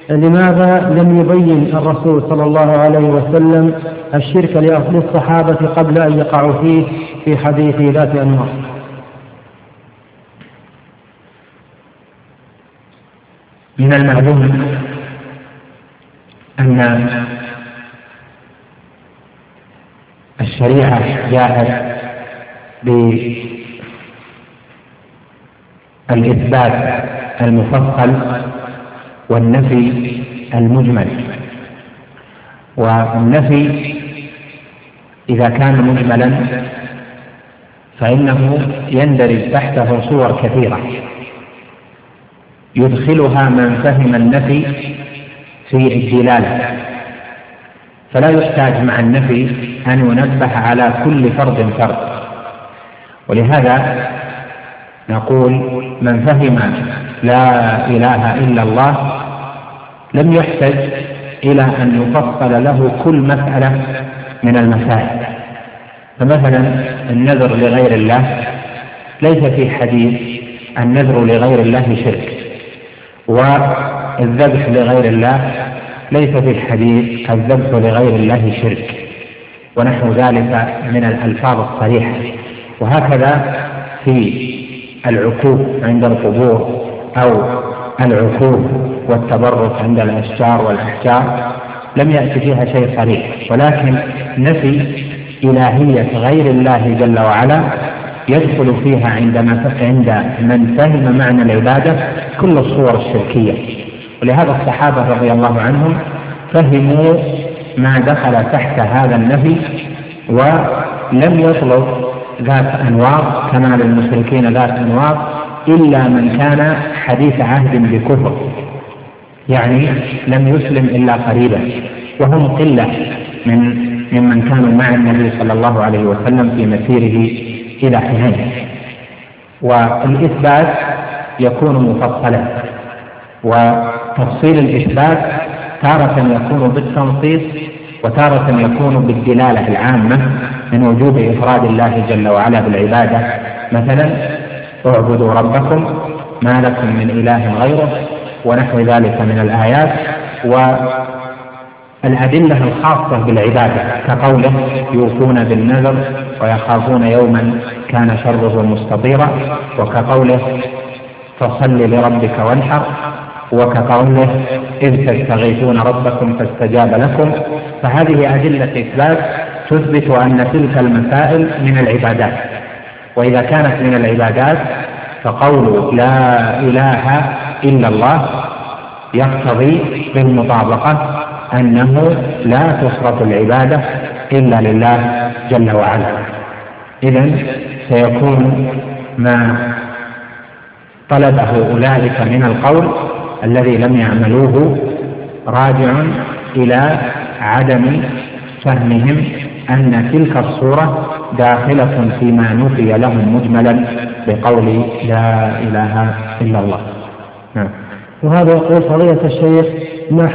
لماذا لم يبين الرسول صلى الله عليه وسلم الشرك للصحابة قبل أن يقعوا فيه في حديث ذات أنواع؟ من المعلوم أن الشريعة جاءت بالإثبات المفصل والنفي المجمل، والنفي إذا كان مجملا فإنه يندرج تحته صور كثيرة يدخلها من فهم النفي في الدلالة، فلا يحتاج مع النفي أن ينبه على كل فرد فرد. ولهذا نقول من فهم لا إله إلا الله لم يحتاج إلى أن يفصل له كل مسألة من المسائل. فمثلا النذر لغير الله ليس في حديث النذر لغير الله شرك، والذبح لغير الله ليس في الحديث الذبح لغير الله شرك، ونحو ذلك من الألفاظ الصريحة. وهكذا في العكوف عند القبور أو العكوف والتبرك عند الأشجار والأحجار لم يأتي فيها شيء صريح، ولكن نفي إلهية غير الله جل وعلا يدخل فيها عند من فهم معنى العبادة كل الصور الشركية. ولهذا الصحابة رضي الله عنهم فهموا ما دخل تحت هذا النفي، ولم يطلب ذات أنواط كما للمشركين ذات أنواط إلا من كان حديث عهد بكفر، يعني لم يسلم إلا قريبا، وهم قلة ممن كانوا مع النبي صلى الله عليه وسلم في مسيره إلى حنين. والإثبات يكون مفصلا، وتفصيل الإثبات تارة يكون بالتنصيص وتارة يكون بالدلالة العامة من وجوب إفراد الله جل وعلا بالعبادة، مثلا اعبدوا ربكم ما لكم من إله غيره ونحو ذلك من الآيات. والأدلة الخاصة بالعبادة كقوله يوفون بالنذر ويخافون يوما كان شره مستطيرا، وكقوله فصل لربك وانحر، وكقوله إذ تستغيثون ربكم فاستجاب لكم. فهذه أدلة إثبات تثبت أن تلك المسائل من العبادات، وإذا كانت من العبادات فقول لا إله إلا الله يقتضي بالمطابقة أنه لا تصرف العبادة إلا لله جل وعلا. إذن سيكون ما طلبه أولئك من القول الذي لم يعملوه راجع إلى عدم فهمهم أن تلك الصورة داخلة فيما نفي لهم مجملا بقول لا إله إلا الله. وهذا يقول فضيلة الشيخ